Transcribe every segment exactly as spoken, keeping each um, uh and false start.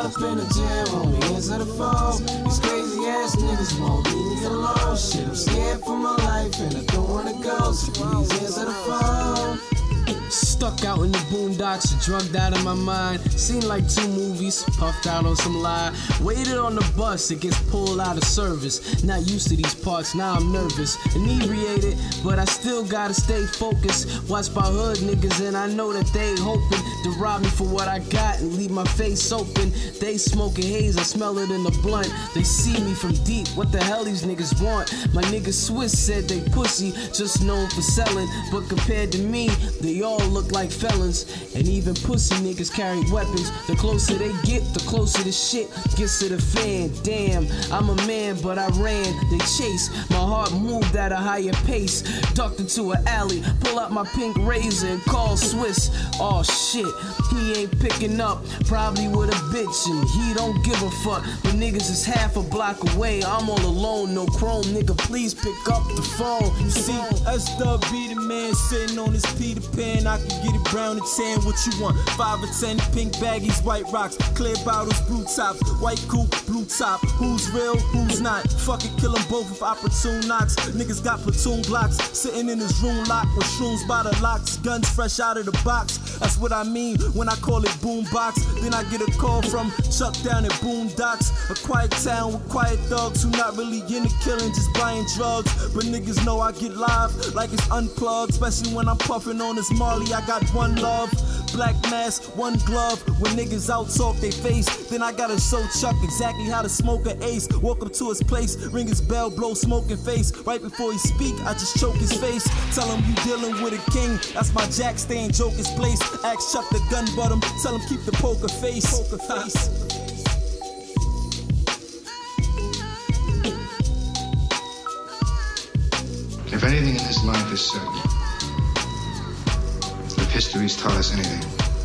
caught up in the jail on the ends of the phone. These crazy ass niggas won't leave me alone. Shit, I'm scared for my life and I don't wanna go. So please answer the phone. Stuck out in the boondocks, drugged out of my mind. Seen like two movies, puffed out on some lie. Waited on the bus, it gets pulled out of service. Not used to these parts, now I'm nervous. Inebriated, but I still gotta stay focused. Watched by hood niggas and I know that they hoping to rob me for what I got and leave my face open. They smoking haze, I smell it in the blunt. They see me from deep, what the hell these niggas want? My nigga Swiss said they pussy, just known for selling. But compared to me, they all look like felons. And even pussy niggas carry weapons. The closer they get, the closer the shit gets to the fan. Damn, I'm a man, but I ran. They chase, my heart moved at a higher pace. Ducked into an alley, pull out my pink razor and call Swiss. Oh shit, he ain't picking up. Probably with a bitch and he don't give a fuck. The niggas is half a block away. I'm all alone, no chrome, nigga. Please pick up the phone. You see, S-Dub be the man sitting on his Peter Pan. I can get it brown and tan, what you want? Five or ten pink baggies, white rocks, clear bottles, blue tops, white coupe, blue top. Who's real, who's not? Fuck it, kill them both with opportune knocks. Niggas got platoon blocks, sitting in his room locked with shrooms by the locks, guns fresh out of the box. That's what I mean when I call it boombox. Then I get a call from Chuck down at Boondocks, a quiet town with quiet thugs who not really into killing, just buying drugs. But niggas know I get live like it's unplugged, especially when I'm puffing on this Marley. I got one love, black mask, one glove. When niggas out talk they face, then I gotta show Chuck exactly how to smoke an ace. Walk up to his place, ring his bell, blow smoke in face. Right before he speak, I just choke his face. Tell him you dealing with a king, that's my jack, stay in Joker's place. Ask Chuck the gun but him, tell him keep the poker face. Poker face. If anything in this life is certain, if history's taught us anything,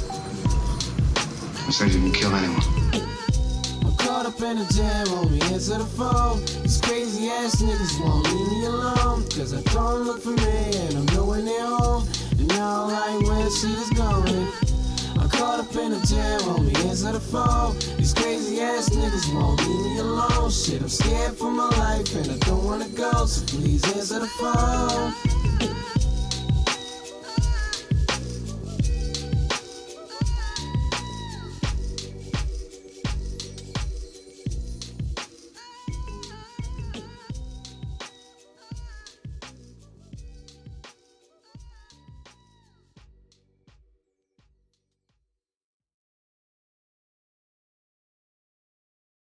it says you can kill anyone. I'm caught up in the jam, on me answer the phone. These crazy ass niggas won't leave me alone. Cause I don't look for me and I'm nowhere near home. And now I like where shit is going. I'm caught up in the jam, on me answer the phone. These crazy ass niggas won't leave me alone. Shit, I'm scared for my life and I don't wanna go. So please answer the phone.